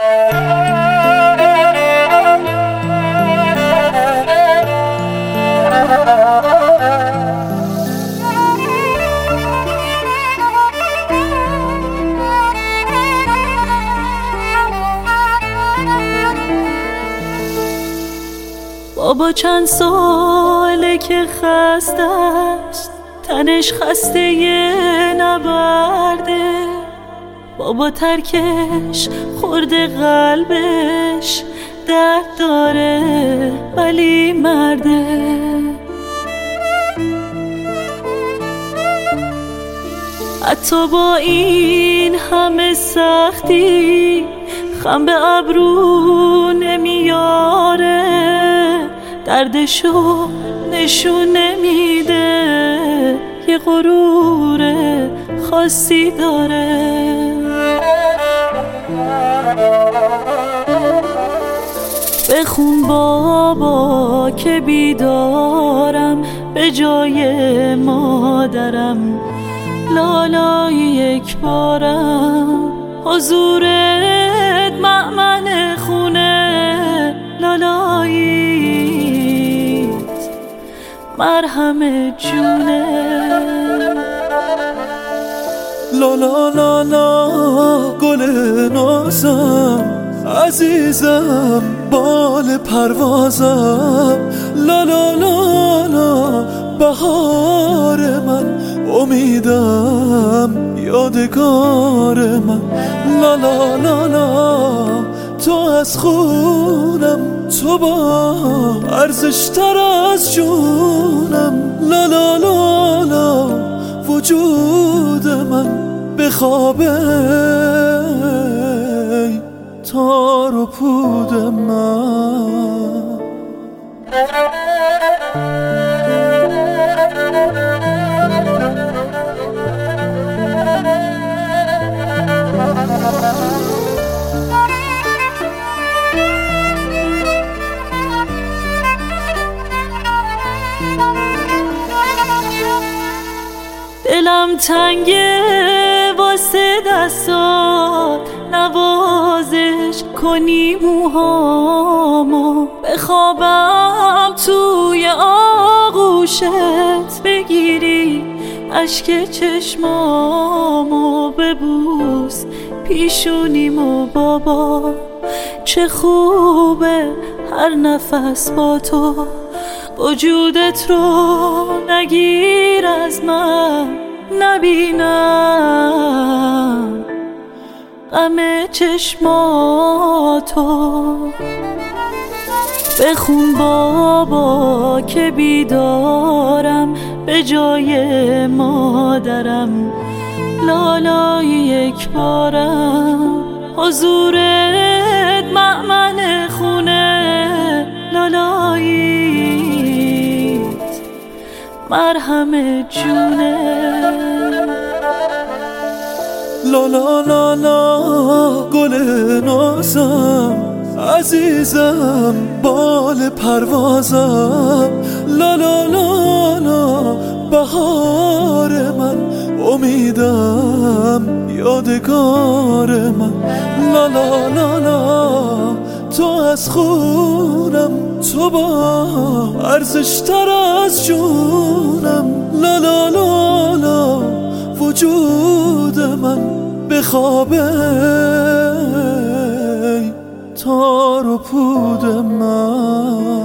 بابا چند ساله که خسته است، تنش خسته یه نبرده. بابا ترکش خورده قلبش، درد داره ولی مرده. حتی با این همه سختی خم به ابرو نمیاره، دردشو نشون نمیده، یه غرور خاصی داره. بخون بابا که بیدارم به جای مادرم، لالای یک بارم حضورت مأمن خونه، لالاییت مرهم جونه. لالا لالا گل نازم، عزیزم بال پروازم، لالا لالا بهار من، امیدم یادگار من، لالا لالا تو از خونم، تو با ارزشتر از جونم، لالا لالا وجود من بخوابه تار و پود من. دلم تنگه واسه دستات، نوازش کنی موهامو، بخوابم توی آغوشت، بگیری اشک چشمامو، ببوس پیشونیمو. بابا چه خوبه هر نفس با تو، وجودت رو نگیر از من، نبینم غم چشماتو. بخون بابا که بیدارم به جای مادرم، لالای یک بارم حضورت مأمن خونه، لالاییت مرهم جونه. لالا لالا گل نازم، عزیزم بال پروازم، لالا لالا بهار من، امیدم یادگار من، لالا لالا تو از خونم، تو با ارزشتر از جونم، لالا لالا وجود من بخوابه تار و پود من.